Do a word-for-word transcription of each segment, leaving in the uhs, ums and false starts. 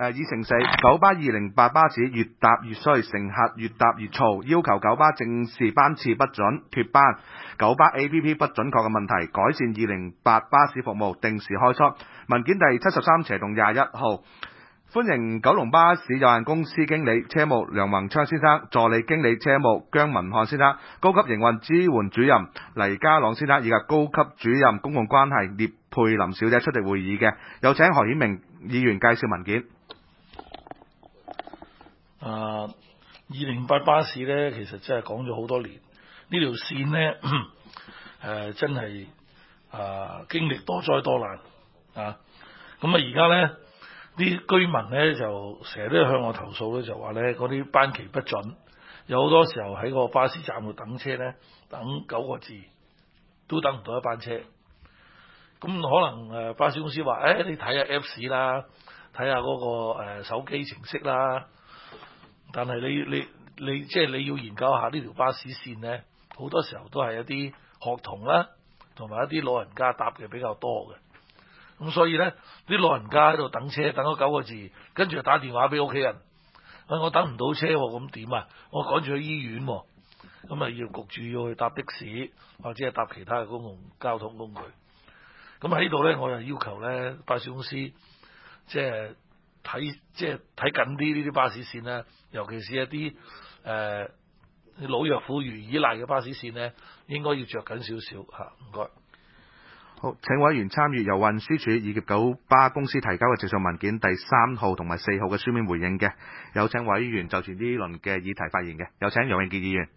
誒議程四，九巴二零八巴士越搭越衰，乘客越搭越嘈，要求九巴正視班次不準脫班，九巴 A P P 不準確嘅問題，改善二零八巴士服務，定時開出。文件第七十三斜動廿一號。歡迎九龍巴士有限公司經理車務梁宏昌先生、助理經理車務姜文漢先生、高級營運支援主任黎家朗先生以及高級主任公共關係聶佩林小姐出席會議嘅。有請何顯明議員介紹文件。 啊，二零八巴士呢，其實真係講咗好多年，呢條線呢，誒、呃、真係啊經歷多災多難啊，咁啊而家呢。啲居民咧就成日都向我投訴咧，就話咧嗰啲班期不準，有好多時候喺個巴士站度等車咧，等九個字都等唔到一班車。咁可能誒巴士公司話，誒、哎、你睇下 Apps 啦，睇下嗰個誒手機程式啦。但係你你你即係、就是、你要研究下呢條巴士線咧，好多時候都係一啲學童啦，同埋一啲老人家搭嘅比較多嘅。咁所以咧，啲老人家喺度等車，等咗九個字，跟住就打電話俾屋企人，我等唔到車，咁點啊？我趕住去醫院，咁啊要焗住要去搭的士，或者係搭其他嘅公共交通工具。咁喺呢度咧，我又要求咧巴士公司，即係睇即係睇緊啲呢啲巴士線咧，尤其是一啲誒、呃、老弱婦孺依賴嘅巴士線咧，應該要着緊少少嚇。唔該。 好，請委員參與由運輸署以及九巴公司提交嘅直屬文件第三號同埋四號嘅書面回應嘅。有請委員就住呢輪嘅議題發言嘅。有請楊永傑議員。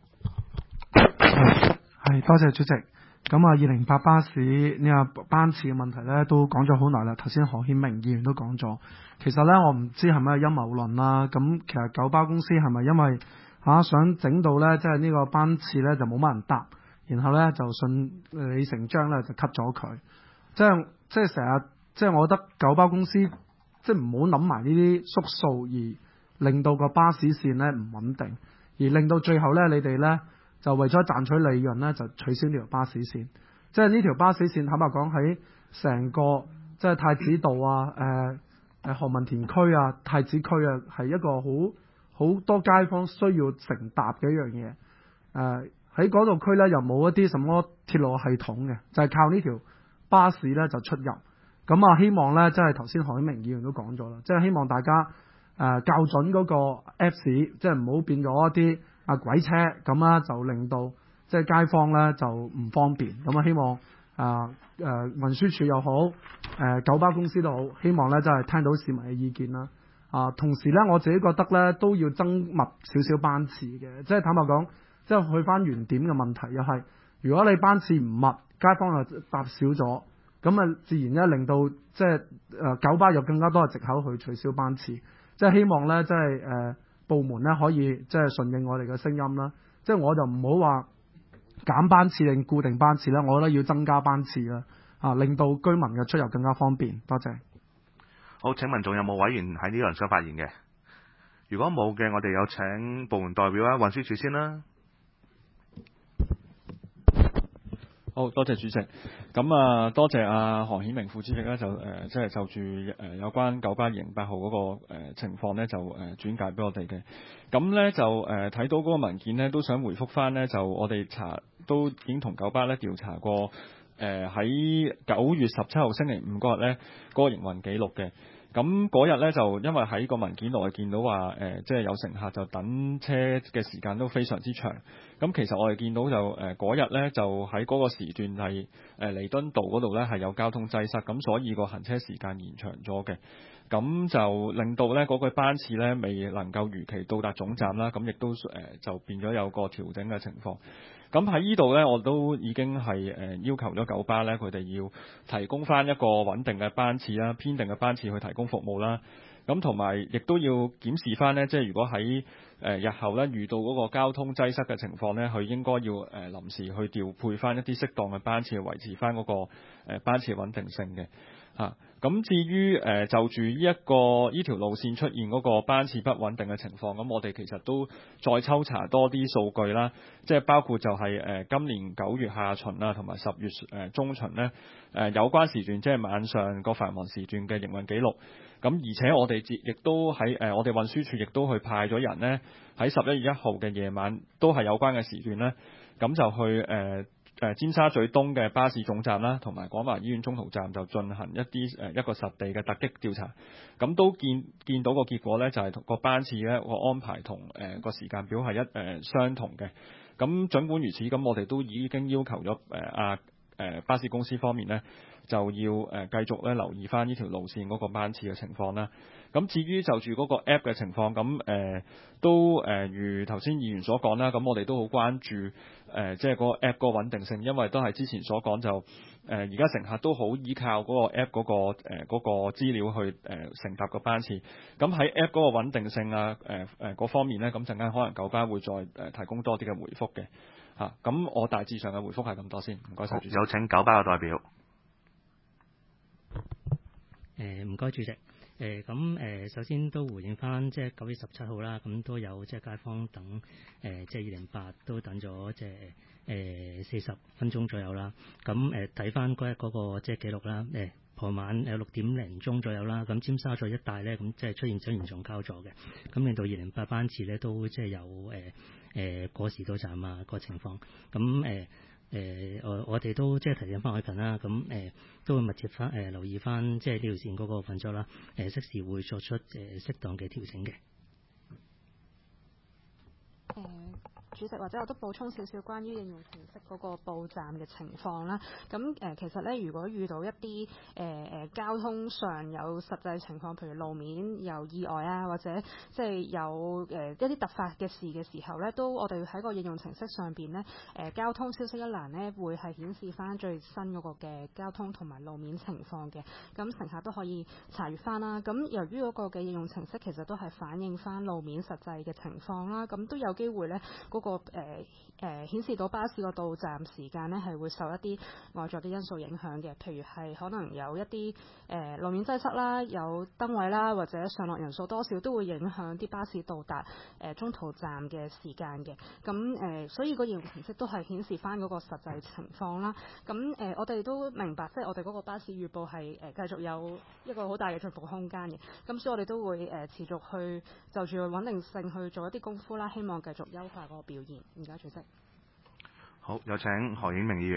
係，多謝主席。咁啊，二零八巴士呢個班次嘅問題呢，都講咗好耐啦。頭先何顯明議員都講咗。其實呢，我唔知係咪陰謀論啦。咁其實九巴公司係咪因為嚇、啊、想整到呢？即係呢個班次呢，就冇乜人搭？然後咧就順理成章咧就 cut 咗佢，即係即係成日即係我覺得九巴公司即係唔好諗埋呢啲縮數，而令到個巴士線咧唔穩定，而令到最後咧你哋咧就為咗賺取利潤咧就取消呢條巴士線。即係呢條巴士線坦白講喺成個即係太子道啊、誒誒何文田區啊、太子區啊係一個好好多街坊需要乘搭嘅一樣嘢誒。呃喺嗰度區咧又冇一啲什麼鐵路系統嘅，就係、是、靠呢條巴士咧就出入。咁啊，希望咧即係頭先何顯明議員都講咗啦，即係希望大家誒、呃、校準嗰個 Apps，即係唔好變咗一啲啊鬼車咁啦，就令到即係街坊咧就唔方便。咁啊，希望啊誒、呃呃、運輸署又好，誒、呃、九巴公司都好，希望咧真係聽到市民嘅意見啦。啊、呃，同時咧我自己覺得咧都要增密少少班次嘅，即係坦白講。即係去翻原點嘅問題，又係如果你班次唔密，街坊又搭少咗，咁啊自然咧令到即係誒九巴有更加多嘅藉口去取消班次。即係希望咧，即係誒、呃、部門咧可以即係順應我哋嘅聲音啦。即係我就唔好話減班次定固定班次啦，我覺得要增加班次啦，啊令到居民嘅出入更加方便。多謝。 好，請問仲有冇委員喺呢輪想發言嘅？如果冇嘅，我哋有請部門代表啊，運輸署先啦。 好多謝主席，咁啊多謝阿何顯明副主席咧就誒即係就住誒、呃、有關九巴二零八號嗰、那個誒、呃、情況咧就誒、呃、轉介俾我哋嘅，咁咧就誒睇、呃、到嗰個文件咧都想回覆翻咧，就我哋查都已經同九巴咧調查過，誒喺九月十七號星期五嗰日咧嗰個營運記錄嘅。咁嗰日咧就因為喺個文件內見到話誒，即係有乘客就等車嘅時間都非常之長。咁其實我哋見到就誒嗰日咧就喺嗰個時段係誒彌敦道嗰度咧係有交通擠塞，咁所以個行車時間延長咗嘅。咁就令到咧嗰個班次咧未能夠如期到達總站啦，咁亦都誒就變咗有個調整嘅情況。咁喺呢度咧，我都已經係誒要求咗九巴咧，佢哋要提供翻一個穩定嘅班次啦，編定嘅班次去提供服務啦。咁同埋亦都要檢視翻咧，即係如果喺誒日後咧遇到嗰個交通擠塞嘅情況咧，佢應該要誒臨時去調配翻一啲適當嘅班次，去維持翻嗰個誒班次穩定性嘅。 嚇。咁至於誒、呃、就住呢一個呢條路線出現嗰個班次不穩定嘅情況，咁我哋其實都再抽查多啲數據啦，即係包括就係、是、誒、呃、今年九月下旬啊，同埋十月誒、呃、中旬咧誒、呃、有關時段，即係晚上個繁忙時段嘅營運記錄。咁而且我哋亦都喺誒、呃、我哋運輸署亦都去派咗人咧喺十一月一號嘅夜晚都係有關嘅時段咧，咁就去誒。呃誒尖沙咀東嘅巴士總站啦，同埋廣華醫院中途站就進行一啲誒一個實地嘅突擊調查，咁都見見到個結果咧，就係、是、個班次咧個安排同誒個時間表係一誒、呃、相同嘅。咁儘管如此，咁我哋都已經要求咗誒啊誒巴士公司方面咧，就要誒、呃、繼續咧留意翻呢條路線嗰個班次嘅情況啦。咁至於就住嗰個 app 嘅情況，咁誒、呃、都誒、呃、如頭先議員所講啦，咁我哋都好關注誒、呃、即係嗰個 app 個穩定性，因為都係之前所講就誒而家乘客都好依靠嗰個 app 嗰、嗰個誒嗰、呃嗰個資料去誒、呃、乘搭個班次。咁喺 app 嗰個穩定性啊誒誒嗰方面咧，咁陣間可能九巴會再誒、呃、提供多啲嘅回覆嘅嚇。咁、啊、我大致上嘅回覆係咁多先，唔該晒。 有請九巴嘅代表。 誒唔該主席。誒咁誒，首先都回應翻，即係九月十七號啦，咁都有即係街坊等誒、呃，即係二零八都等咗即係誒四十分鐘左右啦。咁誒睇翻嗰日嗰個即係記錄啦，誒、呃、傍晚有六點零鐘左右啦，咁尖沙咀一帶咧，咁即係出現咗嚴重交錯嘅，咁令到二零八班次咧都即係有誒誒過時到站啊個情況，咁誒。呃誒、呃，我我哋都即係提醒翻海勤啦，咁誒、呃、都會密切翻誒、呃、留意翻即係呢條線嗰個運作啦，誒、呃、適時會作出誒、呃、適當嘅調整嘅。 誒、嗯，主席或者我都補充少少關於應用程式嗰個報站嘅情況啦。咁誒、呃，其實咧，如果遇到一啲誒誒交通上有實際情況，譬如路面有意外啊，或者即係有誒、呃、一啲突發嘅事嘅時候咧，都我哋喺個應用程式上邊咧，誒、呃、交通消息一欄咧會係顯示翻最新嗰個嘅交通同埋路面情況嘅。咁乘客都可以查閲翻啦。咁由於嗰個嘅應用程式其實都係反映翻路面實際嘅情況啦，咁都有機會咧嗰、那個誒誒顯示到巴士個到站時間咧係會受一啲外在嘅因素影響嘅，譬如係可能有一啲誒、呃、路面擠塞啦，有燈位啦，或者上落人數多少都會影響啲巴士到達誒、呃、中途站嘅時間嘅。咁誒、呃，所以個應用程式都係顯示翻嗰個實際情況啦。咁誒、呃，我哋都明白，即係我哋嗰個巴士預報係誒、呃、繼續有一個好大嘅進步空間嘅。咁所以我哋都會誒、呃、持續去就住穩定性去做一啲功夫啦，希望繼續優化嗰個表現。唔該，主席。 好，有請何顯明議員。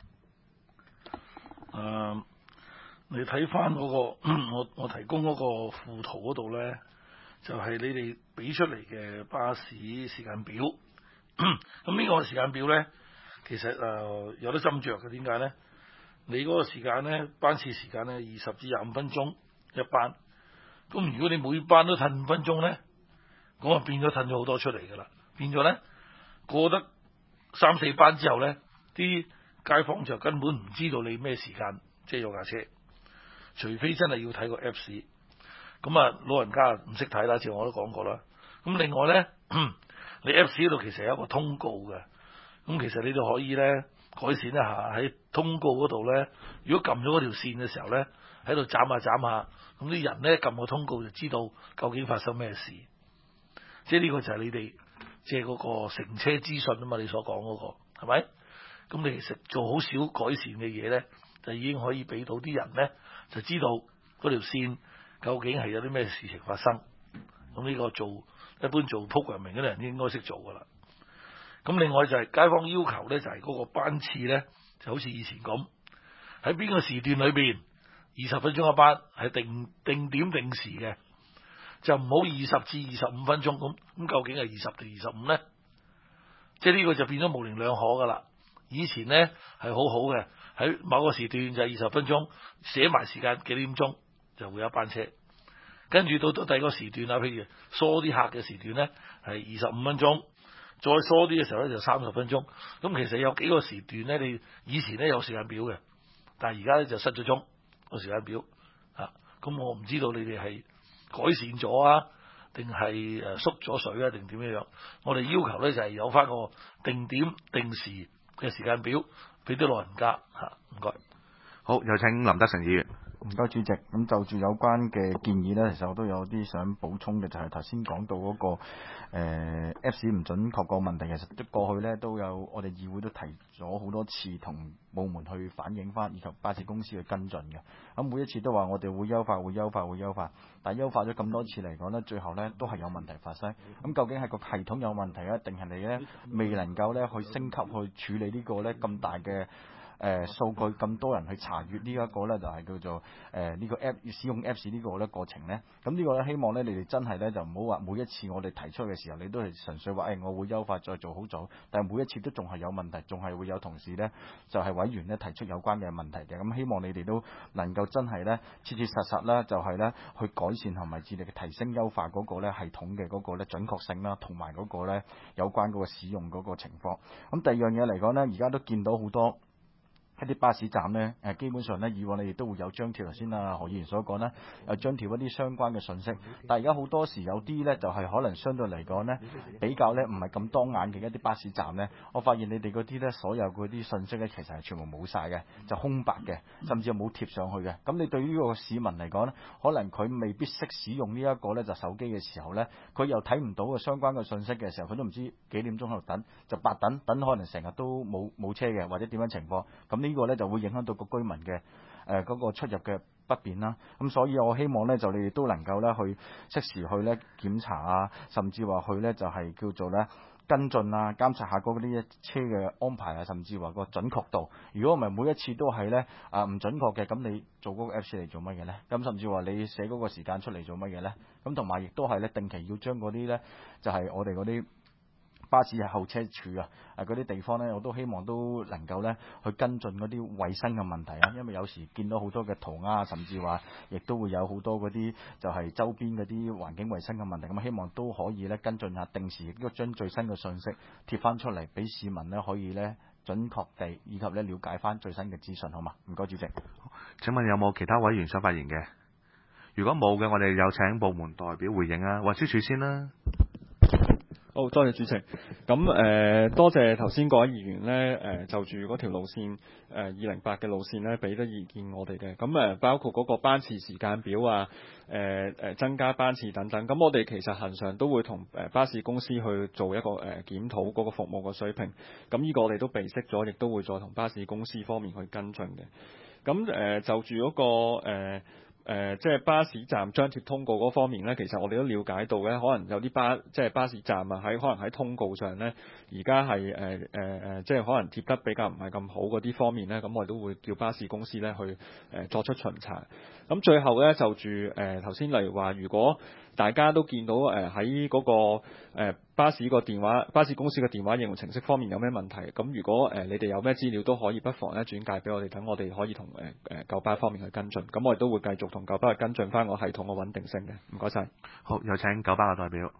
誒、呃，你睇翻嗰個我我提供嗰個附圖嗰度咧，就係、是、你哋俾出嚟嘅巴士時間表。咁呢個時間表咧，其實誒、呃、有得斟酌嘅。點解咧？你嗰個時間咧，班次時間咧，二十至廿五分鐘一班。咁如果你每班都褪五分鐘咧，咁啊變咗褪咗好多出嚟㗎啦。變咗咧，過得三四班之後咧，啲街坊就根本唔知道你咩時間即係有架車，除非真係要睇個 Apps。咁啊，老人家唔識睇啦，似我都講過啦。咁另外咧，你 Apps 嗰度其實有一個通告嘅，咁其實你都可以咧改善一下喺通告嗰度咧。如果撳咗嗰條線嘅時候咧，喺度斬下斬下，咁啲人咧撳個通告就知道究竟發生咩事。即係呢個就係你哋即係嗰個乘車資訊啊嘛，你所講嗰個係咪？咁你其實做好少改善嘅嘢咧，就已經可以俾到啲人咧就知道嗰條線究竟係有啲咩事情發生。咁呢個做一般做 programming 嗰啲人應該識做噶啦。咁另外就係街坊要求咧，就係嗰個班次咧，就好似以前咁，喺邊個時段裏邊二十分鐘一班係定定點定時嘅，就唔好二十至二十五分鐘咁。咁究竟係二十定二十五咧？即係呢個就變咗模棱兩可噶啦。以前咧係好好嘅，喺某個時段就係二十分鐘，寫埋時間幾點鐘就會有一班車。跟住到到第二個時段啊，譬如疏啲客嘅時段咧係二十五分鐘，再疏啲嘅時候咧就三十分鐘。咁其實有幾個時段咧，你以前咧有時間表嘅，但係而家咧就失咗蹤個時間表啊。咁我唔知道你哋係改善咗啊，定係誒縮咗水啊，定點樣樣？我哋要求咧就係有翻個定點定時嘅時間表俾啲老人家嚇。唔該。 好，有請林德成議員。 唔該主席，咁就住有關嘅建議呢，其實我都有啲想補充嘅，就係頭先講到嗰、那個誒、呃、Apps 唔準確個問題，其實過去呢都有我哋議會都提咗好多次同部門去反映翻，以及巴士公司去跟進嘅。咁每一次都話我哋會優化、會優化、會優化，但係優化咗咁多次嚟講呢，最後呢都係有問題發生。咁究竟係個系統有問題啊，定係你呢未能夠呢去升級去處理呢個呢咁大嘅？誒、呃、數據咁多人去查閲呢一個呢，就係、是、叫做誒呢、呃這個 app 使用 Apps 呢個呢過程呢。咁呢個呢，希望呢，你哋真係呢，就唔好話每一次我哋提出嘅時候，你都係純粹話誒、哎、我會優化再做好做，但係每一次都仲係有問題，仲係會有同事呢，就係、是、委員呢提出有關嘅問題嘅。咁希望你哋都能夠真係呢，切切實實啦，就係呢，去改善同埋致力提升優化嗰個呢系統嘅嗰個呢準確性啦，同埋嗰個呢有關嗰個使用嗰個情況。咁第二樣嘢嚟講呢，而家都見到好多。一啲巴士站呢，誒基本上呢，以往你哋都會有張貼，頭先啊何議員所講呢，有張貼一啲相關嘅信息。但係而家好多時有啲呢，就係、是、可能相對嚟講呢，比較呢唔係咁當眼嘅一啲巴士站呢。我發現你哋嗰啲呢，所有嗰啲信息呢，其實係全部冇晒嘅，就空白嘅，甚至係冇貼上去嘅。咁你對於呢個市民嚟講呢，可能佢未必識使用呢一個呢，就手機嘅時候呢，佢又睇唔到嘅相關嘅信息嘅時候，佢都唔知幾點鐘喺度等，就白等等，可能成日都冇冇車嘅，或者點樣情況咁。呢個呢就會影響到個居民嘅誒嗰個出入嘅不便啦。咁所以我希望呢，就你哋都能夠呢去適時去呢檢查啊，甚至話去呢就係、是、叫做呢跟進啊，監察下嗰啲車嘅安排啊，甚至話個準確度。如果唔係每一次都係呢啊唔準確嘅，咁你做嗰個 Apps 嚟做乜嘢呢？咁甚至話你寫嗰個時間出嚟做乜嘢呢？咁同埋亦都係呢定期要將嗰啲呢，就係、是、我哋嗰啲。巴士係候車處啊，誒嗰啲地方呢，我都希望都能夠呢去跟進嗰啲衞生嘅問題啊，因為有時見到好多嘅塗鴉，甚至話亦都會有好多嗰啲就係周邊嗰啲環境衞生嘅問題，咁希望都可以呢跟進下，定時亦都將最新嘅信息貼翻出嚟，俾市民呢可以呢準確地以及呢了解翻最新嘅資訊，好嘛？唔該，主席。 請問有冇其他委員想發言嘅？如果冇嘅，我哋有請部門代表回應啊，運輸署先啦。 好、哦，多謝主席。咁誒、呃，多謝頭先各位議員咧，誒、呃、就住嗰條路線誒二零八嘅路線咧，俾得意見我哋嘅。咁誒、呃，包括嗰個班次時間表啊，誒、呃、誒增加班次等等。咁我哋其實恆常都會同誒巴士公司去做一個誒、呃、檢討嗰個服務嘅水平。咁呢個我哋都備悉咗，亦都會再同巴士公司方面去跟進嘅。咁誒、呃、就住嗰、那個誒。呃誒、呃，即係巴士站張貼通告嗰方面呢，其實我哋都了解到咧，可能有啲巴即係巴士站啊，喺可能喺通告上呢，而家係誒誒誒，即係可能貼得比較唔係咁好嗰啲方面呢，咁我哋都會叫巴士公司呢去誒、呃、作出巡查。咁最後呢，就住誒頭先例如話，如果大家都見到誒喺嗰個、呃、巴士個電話巴士公司嘅電話應用程式方面有咩問題，咁如果誒、呃、你哋有咩資料都可以不妨咧轉介俾我哋，等我哋可以同誒誒九巴方面去跟進。咁我哋都會繼續同九巴去跟進翻個系統嘅穩定性嘅。唔該晒。 好，有請九巴嘅代表。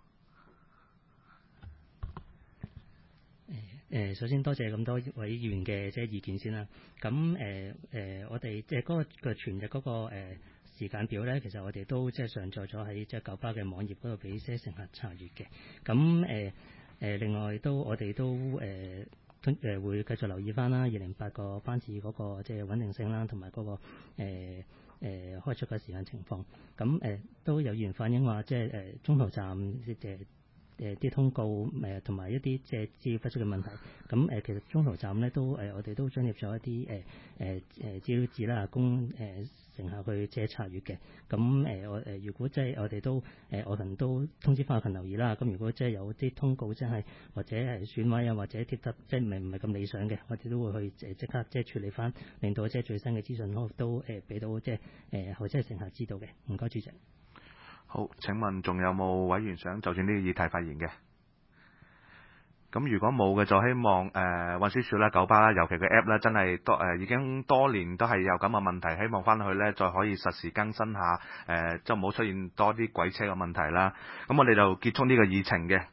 誒，首先多謝咁多位議員嘅即係意見先啦。咁誒誒，我哋即係嗰個個全日嗰、嗰個誒、呃、時間表咧，其實我哋都即係上載咗喺即係九巴嘅網頁嗰度俾啲乘客查閲嘅。咁誒誒，另外都我哋都誒誒、呃、會繼續留意翻啦，二零八個班次嗰個即係穩定性啦，同埋嗰個誒誒、呃呃、開出嘅時間情況。咁誒、呃、都有議員反映話，即係誒、呃、中途站即係。誒啲、呃、通告誒同埋一啲即係資料不足嘅問題，咁誒、呃、其實中途站咧都誒、呃、我哋都張貼咗一啲誒誒誒資料紙啦，供誒、呃、乘客去即係查閲嘅。咁誒我誒如果即係我哋都誒、呃、我哋都通知翻我群留意啦。咁如果即係有啲通告真係或者係損毀啊，或者貼得即係唔係唔係咁理想嘅，我哋都會去誒即刻即係處理翻，令到即係最新嘅資訊都都誒俾到即係誒後即係乘客知道嘅。唔該，主席。 好，請問仲有冇委員想就住呢個議題發言嘅？咁如果冇嘅，就希望誒運輸署啦、九巴啦，尤其個 app 咧，真係多誒、呃、已經多年都係有咁嘅問題，希望翻去咧再可以實時更新下，誒即係唔好出現多啲鬼車嘅問題啦。咁我哋就結束呢個議程嘅。